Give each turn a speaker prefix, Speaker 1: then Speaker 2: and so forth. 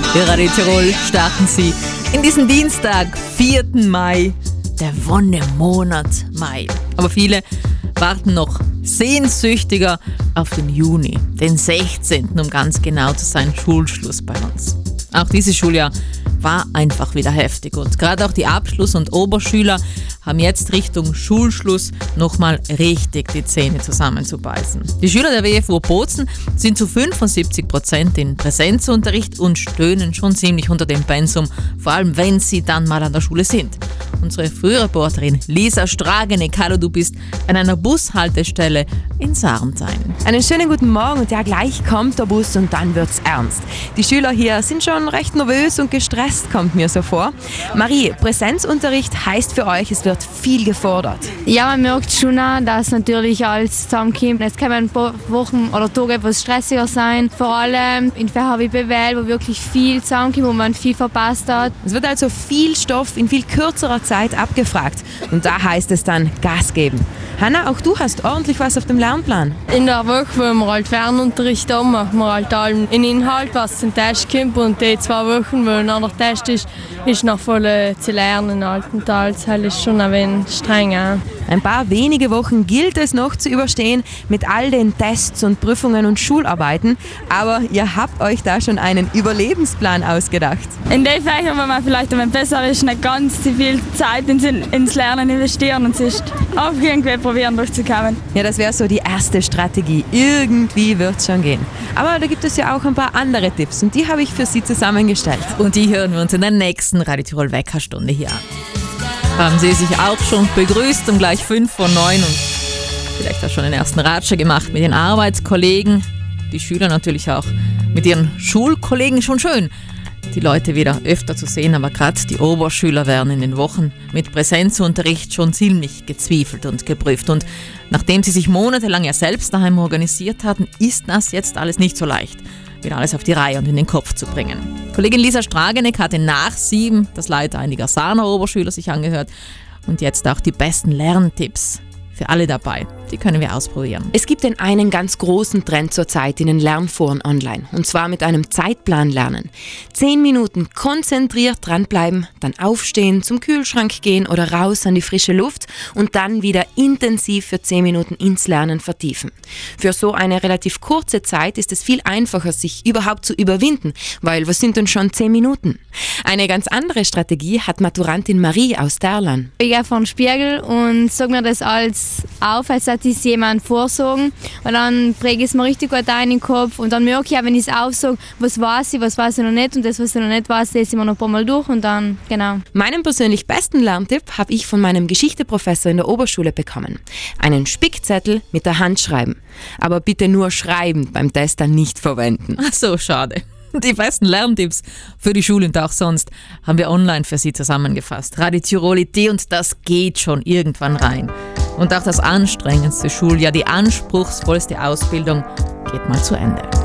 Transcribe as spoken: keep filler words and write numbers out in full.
Speaker 1: Die Radio Tirol starten Sie in diesen Dienstag, vierten Mai, der Wonnemonat Mai. Aber viele warten noch sehnsüchtiger auf den Juni, den sechzehnten, um ganz genau zu sein, Schulschluss bei uns. Auch dieses Schuljahr war einfach wieder heftig und gerade auch die Abschluss- und Oberschüler haben jetzt Richtung Schulschluss nochmal richtig die Zähne zusammenzubeißen. Die Schüler der W F U Bozen sind zu fünfundsiebzig Prozent in Präsenzunterricht und stöhnen schon ziemlich unter dem Pensum, vor allem wenn sie dann mal an der Schule sind. Unsere Frühreporterin Lisa Stragenek, hallo, du bist an einer Bushaltestelle in Sarntein.
Speaker 2: Einen schönen guten Morgen und ja, gleich kommt der Bus und dann wird's ernst. Die Schüler hier sind schon recht nervös und gestresst, kommt mir so vor. Marie, Präsenzunterricht heißt für euch, es wird viel gefordert.
Speaker 3: Ja, man merkt schon auch, dass natürlich alles zusammenkommt. Es kann ein paar Wochen oder Tage etwas stressiger sein, vor allem in Fächern wie B W L, wo wirklich viel zusammenkommt, wo man viel verpasst hat.
Speaker 2: Es wird also viel Stoff in viel kürzerer Zeit abgefragt und da heißt es dann Gas geben. Hanna, auch du hast ordentlich was auf dem Lernplan.
Speaker 4: In der Woche, wo wir halt Fernunterricht haben, machen wir halt allem in Inhalt, was zum Test kommt. Und die zwei Wochen, wo ein anderer Test ist, ist noch voll äh, zu lernen. Halt. Und das ist schon ein wenig streng. Auch.
Speaker 2: Ein paar wenige Wochen gilt es noch zu überstehen mit all den Tests und Prüfungen und Schularbeiten. Aber ihr habt euch da schon einen Überlebensplan ausgedacht.
Speaker 5: In den Fächern, wo man vielleicht wenn besser ist, nicht ganz so viel Zeit ins, ins Lernen investieren und sich auch irgendwie probieren durchzukommen.
Speaker 2: Ja, das wäre so die erste Strategie. Irgendwie wird es schon gehen. Aber da gibt es ja auch ein paar andere Tipps und die habe ich für Sie zusammengestellt.
Speaker 1: Und die hören wir uns in der nächsten Radio Tirol Weckerstunde hier an. Haben Sie sich auch schon begrüßt um gleich fünf vor neun und vielleicht auch schon den ersten Ratscher gemacht mit den Arbeitskollegen, die Schüler natürlich auch mit ihren Schulkollegen. Schon schön, die Leute wieder öfter zu sehen, aber gerade die Oberschüler werden in den Wochen mit Präsenzunterricht schon ziemlich gezwiefelt und geprüft. Und nachdem sie sich monatelang ja selbst daheim organisiert hatten, ist das jetzt alles nicht so leicht, wieder alles auf die Reihe und in den Kopf zu bringen. Kollegin Lisa Stragenek hatte nach sieben das Leid einiger Sarner Oberschüler sich angehört und jetzt auch die besten Lerntipps für alle dabei. Die können wir ausprobieren.
Speaker 2: Es gibt den einen ganz großen Trend zurzeit in den Lernforen online. Und zwar mit einem Zeitplan lernen. Zehn Minuten konzentriert dranbleiben, dann aufstehen, zum Kühlschrank gehen oder raus an die frische Luft und dann wieder intensiv für zehn Minuten ins Lernen vertiefen. Für so eine relativ kurze Zeit ist es viel einfacher, sich überhaupt zu überwinden, weil was sind denn schon zehn Minuten? Eine ganz andere Strategie hat Maturantin Marie aus Derlan.
Speaker 3: Ich gehe vor den Spiegel und sage mir das als auf, als hätte ich es jemand vorsagen. Und dann präge ich es mir richtig gut ein in den Kopf. Und dann merke ich auch, wenn ich es aufsage, was weiß ich, was weiß ich noch nicht. Und das, was ich noch nicht weiß, lese ich mir noch ein paar Mal durch. Und dann, genau.
Speaker 2: Meinen persönlich besten Lerntipp habe ich von meinem Geschichteprofessor in der Oberschule bekommen. Einen Spickzettel mit der Hand schreiben. Aber bitte nur schreiben, beim Test dann nicht verwenden.
Speaker 1: Ach so, schade. Die besten Lerntipps für die Schule und auch sonst haben wir online für Sie zusammengefasst. Radio Tirol Idee und das geht schon irgendwann rein. Und auch das anstrengendste Schuljahr, die anspruchsvollste Ausbildung geht mal zu Ende.